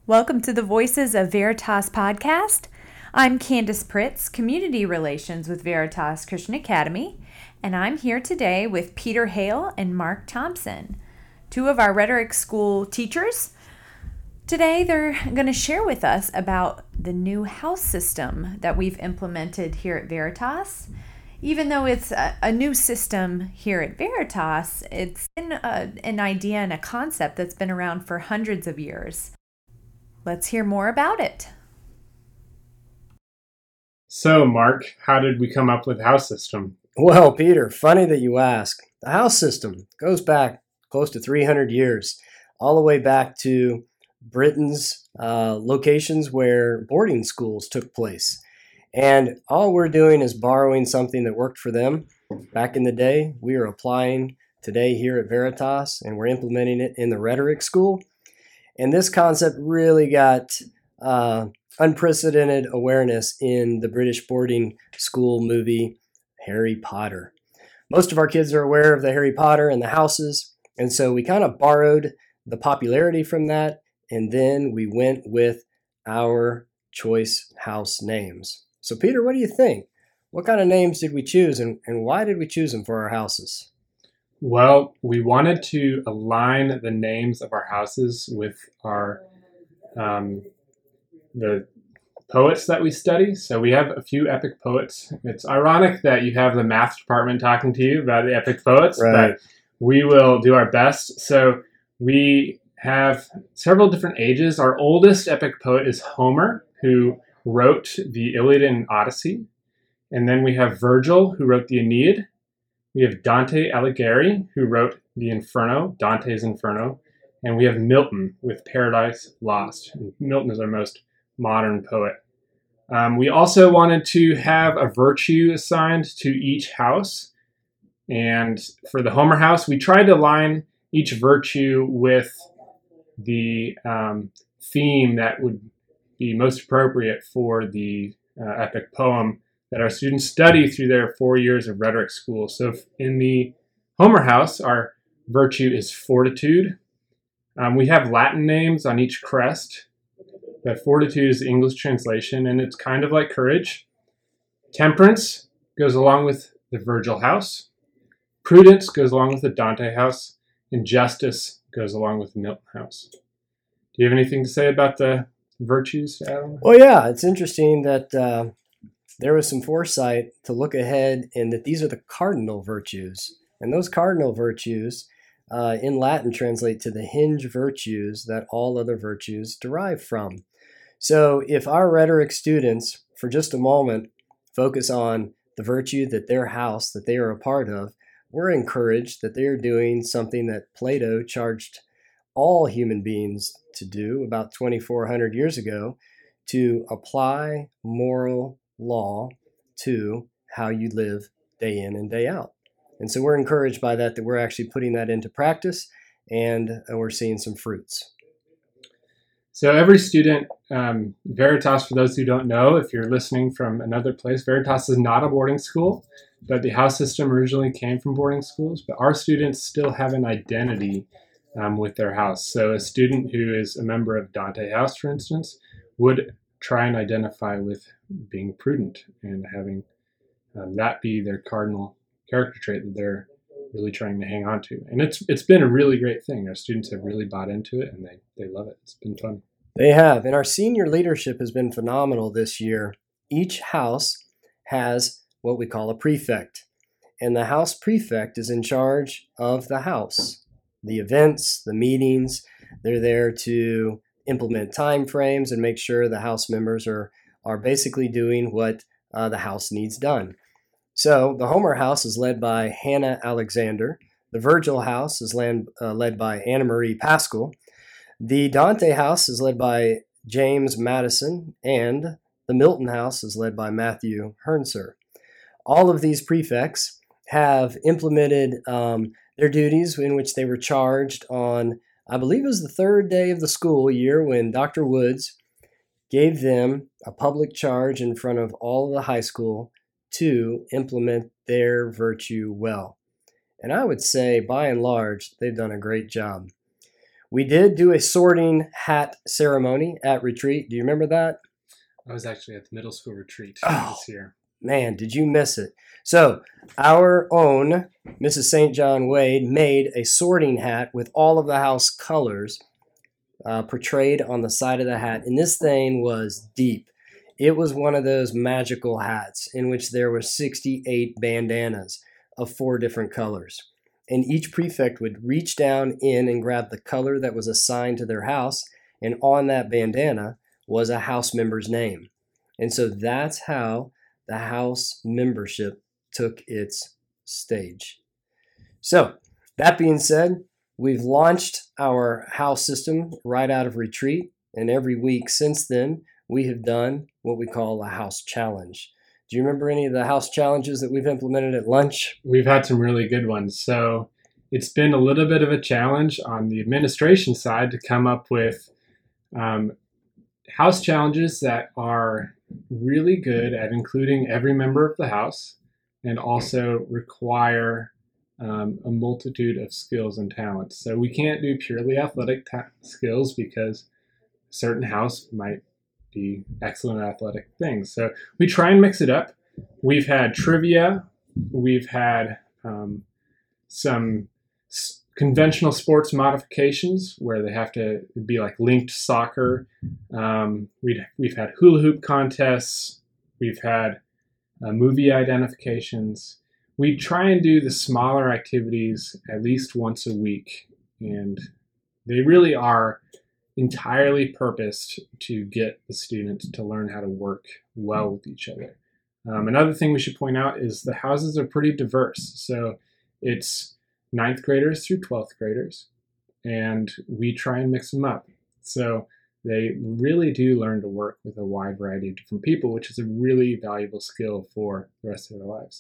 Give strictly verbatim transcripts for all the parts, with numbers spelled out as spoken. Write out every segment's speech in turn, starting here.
Welcome to the Voices of Veritas podcast. I'm Candace Pritz, Community Relations with Veritas Christian Academy, and I'm here today with Peter Hale and Mark Thompson, two of our rhetoric school teachers. Today they're going to share with us about the new house system that we've implemented here at Veritas. Even though it's a, a new system here at Veritas, it's been a, an idea and a concept that's been around for hundreds of years. Let's hear more about it. So, Mark, how did we come up with the house system? Well, Peter, funny that you ask. The house system goes back close to three hundred years, all the way back to Britain's uh, locations where boarding schools took place. And all we're doing is borrowing something that worked for them back in the day. We are applying today here at Veritas, and we're implementing it in the rhetoric school. And this concept really got uh, unprecedented awareness in the British boarding school movie Harry Potter. Most of our kids are aware of the Harry Potter and the houses, and so we kind of borrowed the popularity from that, and then we went with our choice house names. So Peter, what do you think? What kind of names did we choose, and, and why did we choose them for our houses? Well, we wanted to align the names of our houses with our um, the poets that we study. So we have a few epic poets. It's ironic that you have the math department talking to you about the epic poets, Right. but we will do our best. So we have several different ages. Our oldest epic poet is Homer, who wrote the Iliad and Odyssey. And then we have Virgil, who wrote the Aeneid. We have Dante Alighieri, who wrote the Inferno, Dante's Inferno. And we have Milton with Paradise Lost. And Milton is our most modern poet. Um, we also wanted to have a virtue assigned to each house. And for the Homer house, we tried to align each virtue with the um, theme that would be most appropriate for the uh, epic poem that our students study through their four years of rhetoric school. So in the Homer house, our virtue is fortitude. Um, we have Latin names on each crest, but fortitude is the English translation, and it's kind of like courage. Temperance goes along with the Virgil house. Prudence goes along with the Dante house, and justice goes along with the Milton house. Do you have anything to say about the virtues, Adam? Well, yeah, it's interesting that uh, there was some foresight to look ahead and that these are the cardinal virtues. And those cardinal virtues uh, in Latin translate to the hinge virtues that all other virtues derive from. So if our rhetoric students, for just a moment, focus on the virtue that their house, that they are a part of, we're encouraged that they are doing something that Plato charged all human beings to do about twenty-four hundred years ago, to apply moral law to how you live day in and day out. And so we're encouraged by that, that we're actually putting that into practice, and uh, we're seeing some fruits. So every student, um, Veritas, for those who don't know, if you're listening from another place, Veritas is not a boarding school, but the house system originally came from boarding schools, but our students still have an identity um, with their house. So a student who is a member of Dante House, for instance, would try and identify with being prudent and having um, that be their cardinal character trait that they're really trying to hang on to. And it's it's been a really great thing. Our students have really bought into it, and they, they love it. It's been fun. They have. And our senior leadership has been phenomenal this year. Each house has what we call a prefect. And the house prefect is in charge of the house, the events, the meetings. They're there to implement time frames and make sure the house members are, are basically doing what uh, the house needs done. So the Homer house is led by Hannah Alexander. The Virgil house is led, uh, led by Anna Marie Pascal. The Dante house is led by James Madison, and the Milton house is led by Matthew Hernser. All of these prefects have implemented um, their duties in which they were charged on, I believe it was the third day of the school year when Doctor Woods gave them a public charge in front of all of the high school to implement their virtue well. And I would say, by and large, they've done a great job. We did do a sorting hat ceremony at retreat. Do you remember that? I was actually at the middle school retreat oh, this year. Man, did you miss it? So our own Missus Saint John Wade made a sorting hat with all of the house colors uh, portrayed on the side of the hat. And this thing was deep. It was one of those magical hats in which there were sixty-eight bandanas of four different colors. And each prefect would reach down in and grab the color that was assigned to their house. And on that bandana was a house member's name. And so that's how the house membership took its stage. So that being said, we've launched our house system right out of retreat. And every week since then, we have done what we call a house challenge. Do you remember any of the house challenges that we've implemented at lunch? We've had some really good ones. So it's been a little bit of a challenge on the administration side to come up with um, house challenges that are really good at including every member of the house and also require um, a multitude of skills and talents. So we can't do purely athletic ta- skills because a certain house might be excellent at athletic things. So we try and mix it up. We've had trivia. We've had um, some s- conventional sports modifications where they have to be like linked soccer. Um, we'd, we've had hula hoop contests. We've had uh, movie identifications. We try and do the smaller activities at least once a week. And they really are entirely purposed to get the students to learn how to work well with each other. Um, another thing we should point out is the houses are pretty diverse. So it's ninth graders through twelfth graders, and we try and mix them up. So they really do learn to work with a wide variety of different people, which is a really valuable skill for the rest of their lives.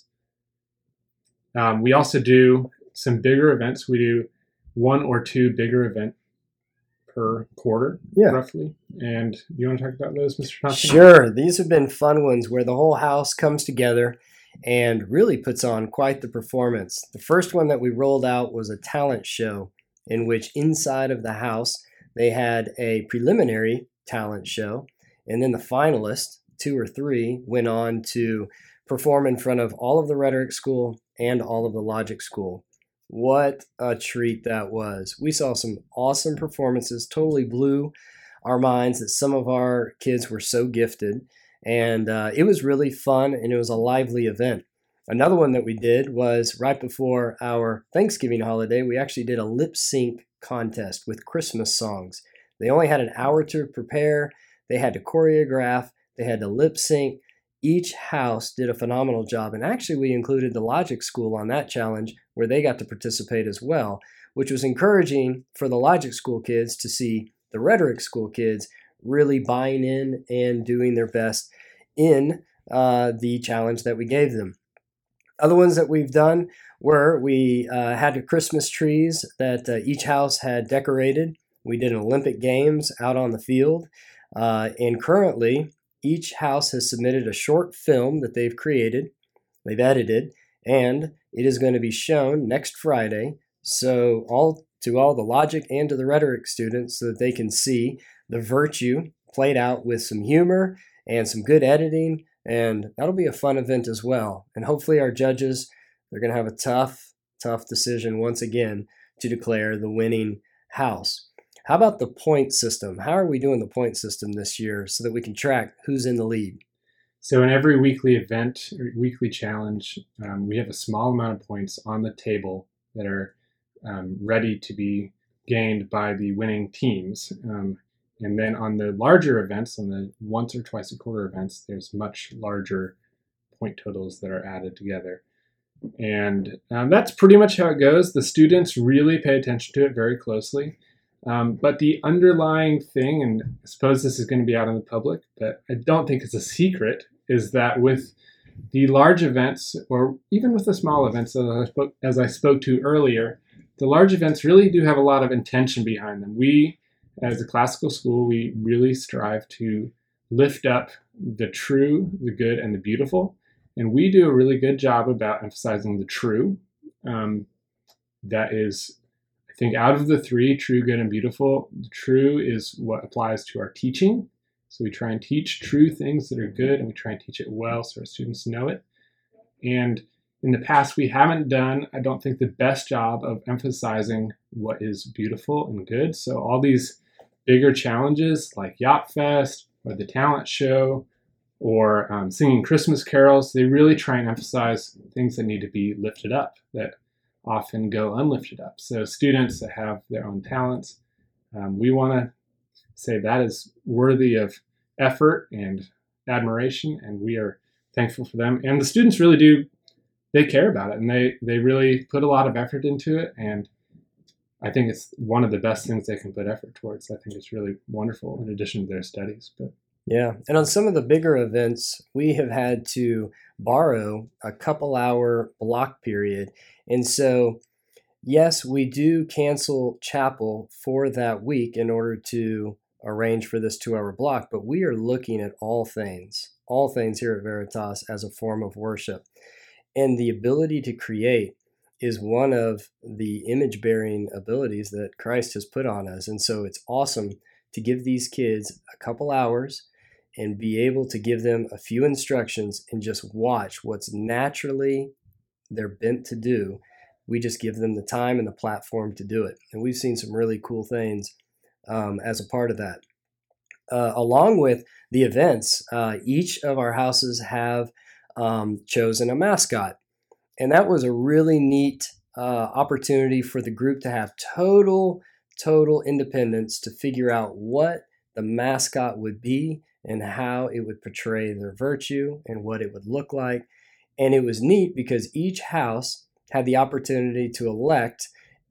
Um, we also do some bigger events. We do one or two bigger event per quarter, yeah. roughly. And you want to talk about those, Mister Thompson? Sure. These have been fun ones where the whole house comes together and really puts on quite the performance. The first one that we rolled out was a talent show in which inside of the house they had a preliminary talent show, and then the finalists, two or three, went on to perform in front of all of the rhetoric school and all of the logic school. What a treat that was. We saw some awesome performances, totally blew our minds that some of our kids were so gifted. And uh, it was really fun, and it was a lively event. Another one that we did was right before our Thanksgiving holiday, we actually did a lip sync contest with Christmas songs. They only had an hour to prepare. They had to choreograph. They had to lip sync. Each house did a phenomenal job. And actually, we included the Logic School on that challenge where they got to participate as well, which was encouraging for the Logic School kids to see the Rhetoric School kids really buying in and doing their best in uh, the challenge that we gave them. Other ones that we've done were we uh, had Christmas trees that uh, each house had decorated. We did an Olympic Games out on the field. Uh, and currently, each house has submitted a short film that they've created, they've edited, and it is going to be shown next Friday. So all to all the logic and to the rhetoric students so that they can see the virtue played out with some humor and some good editing. And that'll be a fun event as well. And hopefully our judges, they're going to have a tough, tough decision once again to declare the winning house. How about the point system? How are we doing the point system this year so that we can track who's in the lead? So in every weekly event, or weekly challenge, um, we have a small amount of points on the table that are um, ready to be gained by the winning teams. Um, and then on the larger events, on the once or twice a quarter events, there's much larger point totals that are added together. And um, that's pretty much how it goes. The students really pay attention to it very closely. Um, but the underlying thing, and I suppose this is going to be out in the public, but I don't think it's a secret, is that with the large events, or even with the small events, as I spoke, as I spoke to earlier, the large events really do have a lot of intention behind them. We, as a classical school, we really strive to lift up the true, the good, and the beautiful. And we do a really good job about emphasizing the true. Um, that is, I think out of the three, true, good, and beautiful, true is what applies to our teaching. So we try and teach true things that are good, and we try and teach it well so our students know it. And in the past, we haven't done, I don't think, the best job of emphasizing what is beautiful and good. So all these bigger challenges like Yacht Fest or the talent show or um, singing Christmas carols, they really try and emphasize things that need to be lifted up that often go unlifted up. So students that have their own talents, um, we want to say that is worthy of effort and admiration, and we are thankful for them. And the students really do, they care about it, and they, they really put a lot of effort into it, and I think it's one of the best things they can put effort towards. I think it's really wonderful in addition to their studies. But yeah, and on some of the bigger events, we have had to borrow a couple hour block period. And so, yes, we do cancel chapel for that week in order to arrange for this two hour block, but we are looking at all things, all things here at Veritas as a form of worship. And the ability to create is one of the image bearing abilities that Christ has put on us. And so it's awesome to give these kids a couple hours and be able to give them a few instructions and just watch what's naturally they're bent to do. We just give them the time and the platform to do it. And we've seen some really cool things um, as a part of that. Uh, along with the events, uh, each of our houses have um, chosen a mascot. And that was a really neat uh, opportunity for the group to have total, total independence to figure out what the mascot would be and how it would portray their virtue and what it would look like. And it was neat because each house had the opportunity to elect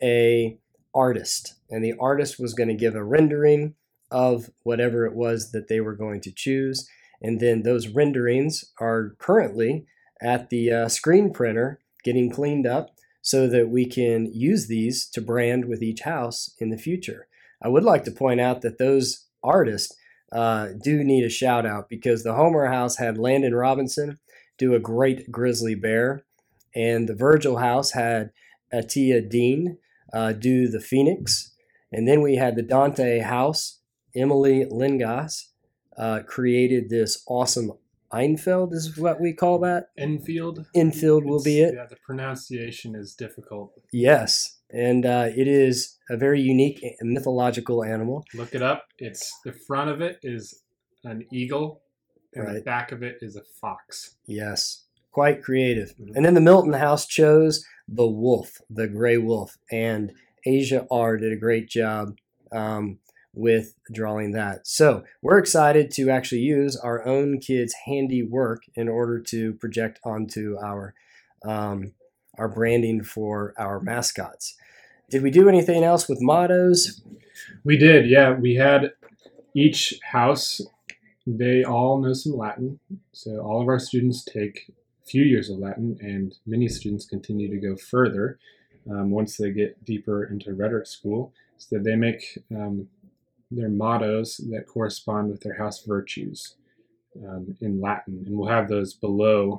a artist, and the artist was going to give a rendering of whatever it was that they were going to choose. And then those renderings are currently at the uh, screen printer getting cleaned up so that we can use these to brand with each house in the future. I would like to point out that those artists uh, do need a shout out because the Homer house had Landon Robinson do a great grizzly bear, and the Virgil house had Atia Dean uh, do the phoenix, and then we had the Dante house, Emily Lingas uh, created this awesome Einfeld is what we call that. Enfield. Enfield will It's- be it. Yeah, the pronunciation is difficult. Yes, and uh, it is a very unique mythological animal. Look it up. It's the front of it is an eagle, and the Right. back of it is a fox. Yes, quite creative. And then the Milton house chose the wolf, the gray wolf, and Asia R did a great job um, with drawing that. So we're excited to actually use our own kids' handiwork in order to project onto our um, our branding for our mascots. Did we do anything else with mottos? We did, yeah. We had each house, they all know some Latin. So all of our students take a few years of Latin, and many students continue to go further um, once they get deeper into rhetoric school. So they make um, their mottos that correspond with their house virtues um, in Latin. And we'll have those below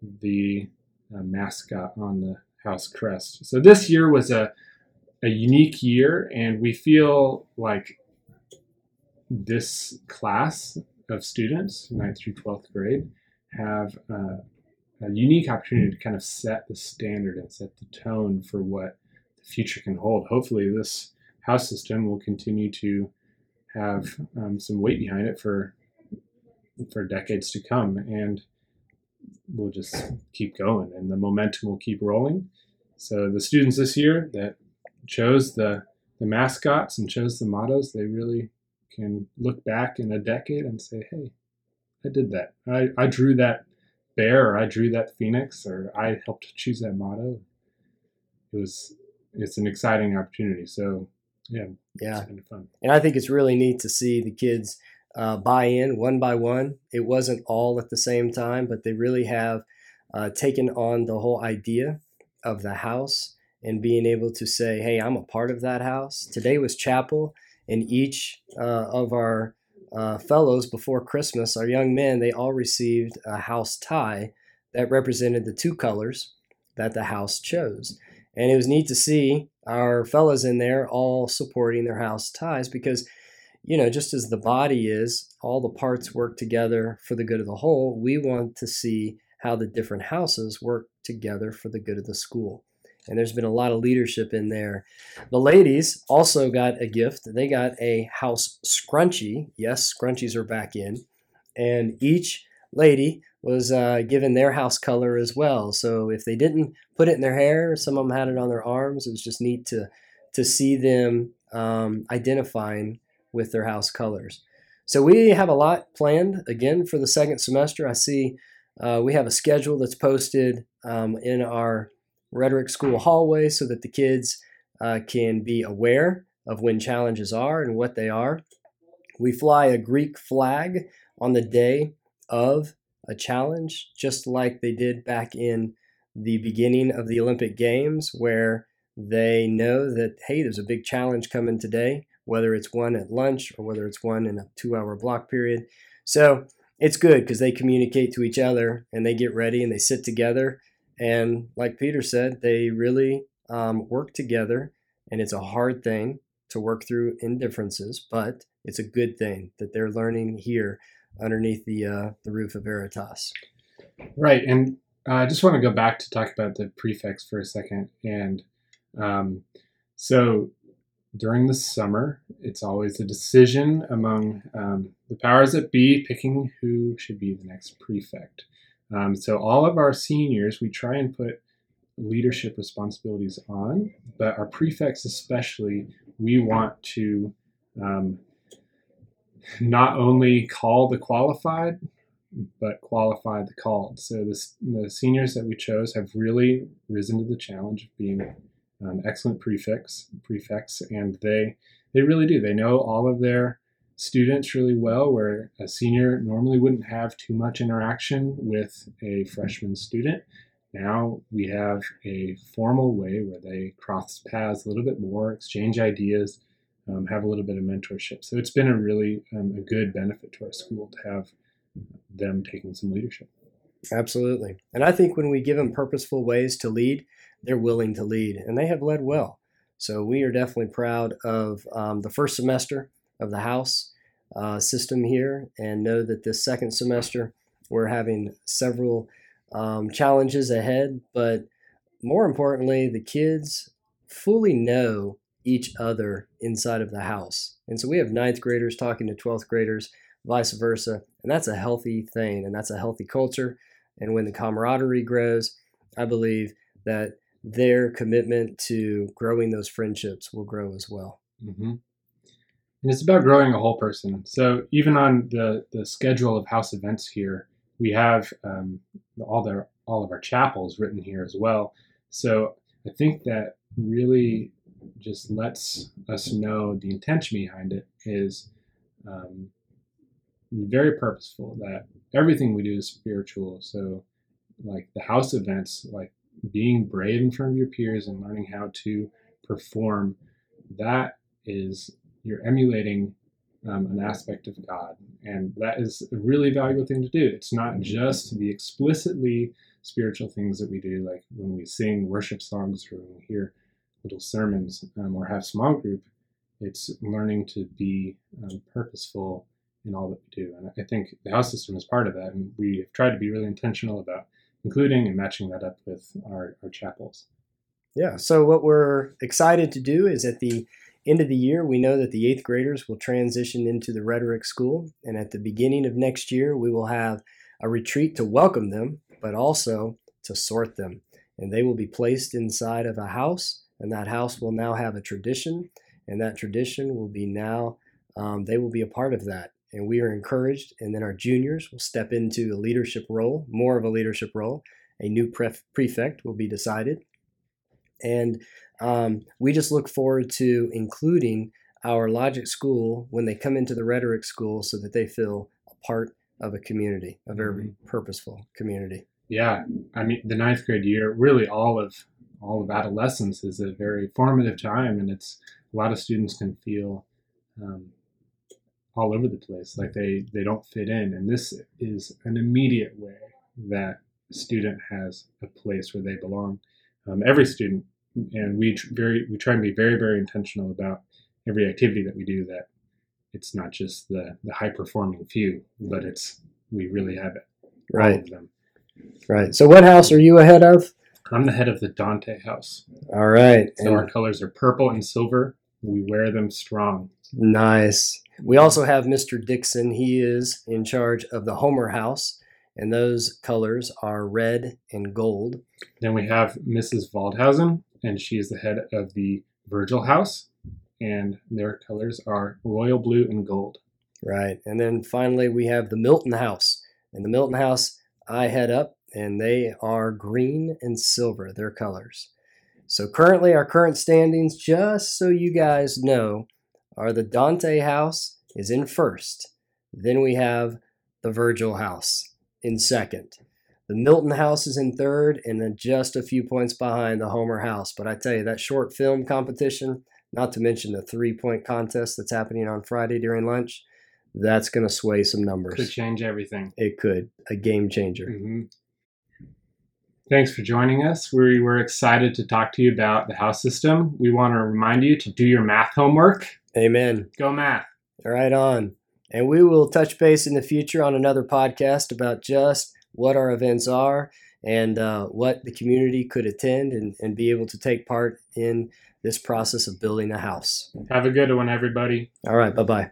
the uh, mascot on the house crest. So this year was a, a unique year, and we feel like this class of students, ninth through twelfth grade, have uh, a unique opportunity to kind of set the standard and set the tone for what the future can hold. Hopefully this house system will continue to have um, some weight behind it for for decades to come, and we'll just keep going, and the momentum will keep rolling. So the students this year that chose the the mascots and chose the mottos, they really can look back in a decade and say, hey, I did that. I, I drew that bear, or I drew that phoenix, or I helped choose that motto. It was it's an exciting opportunity. So yeah, Yeah. it's kind of fun. And I think it's really neat to see the kids uh, buy in one by one. It wasn't all at the same time, but they really have uh, taken on the whole idea of the house and being able to say, hey, I'm a part of that house. Today was chapel, and each uh, of our uh, fellows before Christmas, our young men, they all received a house tie that represented the two colors that the house chose. And it was neat to see our fellas in there all supporting their house ties because, you know, just as the body is, all the parts work together for the good of the whole, we want to see how the different houses work together for the good of the school. And there's been a lot of leadership in there. The ladies also got a gift. They got a house scrunchie. Yes, scrunchies are back in. And each lady was uh, given their house color as well. So if they didn't put it in their hair, some of them had it on their arms. It was just neat to, to see them um, identifying with their house colors. So we have a lot planned, again, for the second semester. I see uh, we have a schedule that's posted um, in our Rhetoric School hallway so that the kids uh, can be aware of when challenges are and what they are. We fly a Greek flag on the day of a challenge, just like they did back in the beginning of the Olympic Games, where they know that, hey, there's a big challenge coming today, whether it's one at lunch or whether it's one in a two-hour block period. So it's good because they communicate to each other and they get ready and they sit together. And like Peter said, they really um, work together, and it's a hard thing to work through indifferences, but it's a good thing that they're learning here underneath the uh, the roof of Veritas. Right, and uh, I just want to go back to talk about the prefects for a second. And um, so during the summer, it's always a decision among um, the powers that be picking who should be the next prefect. Um, so all of our seniors, we try and put leadership responsibilities on, but our prefects especially, we want to um, not only call the qualified, but qualify the called. So this, the seniors that we chose have really risen to the challenge of being um, excellent prefects, prefects, and they they really do. They know all of their students really well, where a senior normally wouldn't have too much interaction with a freshman student. Now we have a formal way where they cross paths a little bit more, exchange ideas, um, have a little bit of mentorship. So it's been a really um, a good benefit to our school to have them taking some leadership. Absolutely. And I think when we give them purposeful ways to lead, they're willing to lead, and they have led well. So we are definitely proud of um, the first semester of the house uh, system here, and know that this second semester we're having several um, challenges ahead, but more importantly, the kids fully know each other inside of the house. And so we have ninth graders talking to twelfth graders, vice versa, and that's a healthy thing, and that's a healthy culture. And when the camaraderie grows, I believe that their commitment to growing those friendships will grow as well. Mm-hmm. And it's about growing a whole person. So even on the, the schedule of house events here, we have um, all their all of our chapels written here as well. So I think that really just lets us know the intention behind it is um, very purposeful, that everything we do is spiritual. So like the house events, like being brave in front of your peers and learning how to perform, that is, you're emulating um, an aspect of God. And that is a really valuable thing to do. It's not just the explicitly spiritual things that we do, like when we sing worship songs or when we hear little sermons um, or have small group. It's learning to be um, purposeful in all that we do. And I think the house system is part of that. And we have tried to be really intentional about including and matching that up with our, our chapels. Yeah, so what we're excited to do is at the end of the year, we know that the eighth graders will transition into the Rhetoric School. And at the beginning of next year, we will have a retreat to welcome them, but also to sort them. And they will be placed inside of a house, and that house will now have a tradition, and that tradition will be now, um, they will be a part of that. And we are encouraged, and then our juniors will step into a leadership role, more of a leadership role. A new pref- prefect will be decided. And um, we just look forward to including our Logic School when they come into the Rhetoric School so that they feel a part of a community, a very mm-hmm. purposeful community. Yeah, I mean, the ninth grade year, really all of all of adolescence is a very formative time, and it's a lot of students can feel um, all over the place, like they, they don't fit in. And this is an immediate way that a student has a place where they belong. Um, every student and we tr- very we try and be very very intentional about every activity that we do. That it's not just the the high performing few, but it's we really have it. Right. All of them. Right. So what house are you ahead of? I'm the head of the Dante house. All right. So our colors are purple and silver. We wear them strong. Nice. We also have Mister Dixon. He is in charge of the Homer house, and those colors are red and gold. Then we have Missus Waldhausen, and she is the head of the Virgil house, and their colors are royal blue and gold. Right. And then finally, we have the Milton house. And the Milton house, I head up, and they are green and silver, their colors. So currently, our current standings, just so you guys know, are the Dante house is in first. Then we have the Virgil house in second. The Milton house is in third, and then just a few points behind the Homer house. But I tell you, that short film competition, not to mention the three-point contest that's happening on Friday during lunch, that's going to sway some numbers. Could change everything. It could. A game changer. Mm-hmm. Thanks for joining us. We were excited to talk to you about the house system. We want to remind you to do your math homework. Amen. Go math. Right on. And we will touch base in the future on another podcast about just what our events are and uh, what the community could attend and, and be able to take part in this process of building a house. Have a good one, everybody. All right. Bye-bye.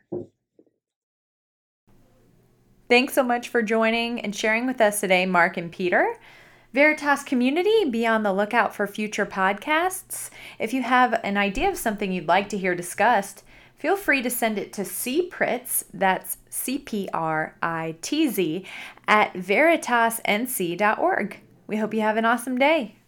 Thanks so much for joining and sharing with us today, Mark and Peter. Veritas community, be on the lookout for future podcasts. If you have an idea of something you'd like to hear discussed, feel free to send it to C Pritz, that's C P R I T Z, at veritas n c dot org. We hope you have an awesome day.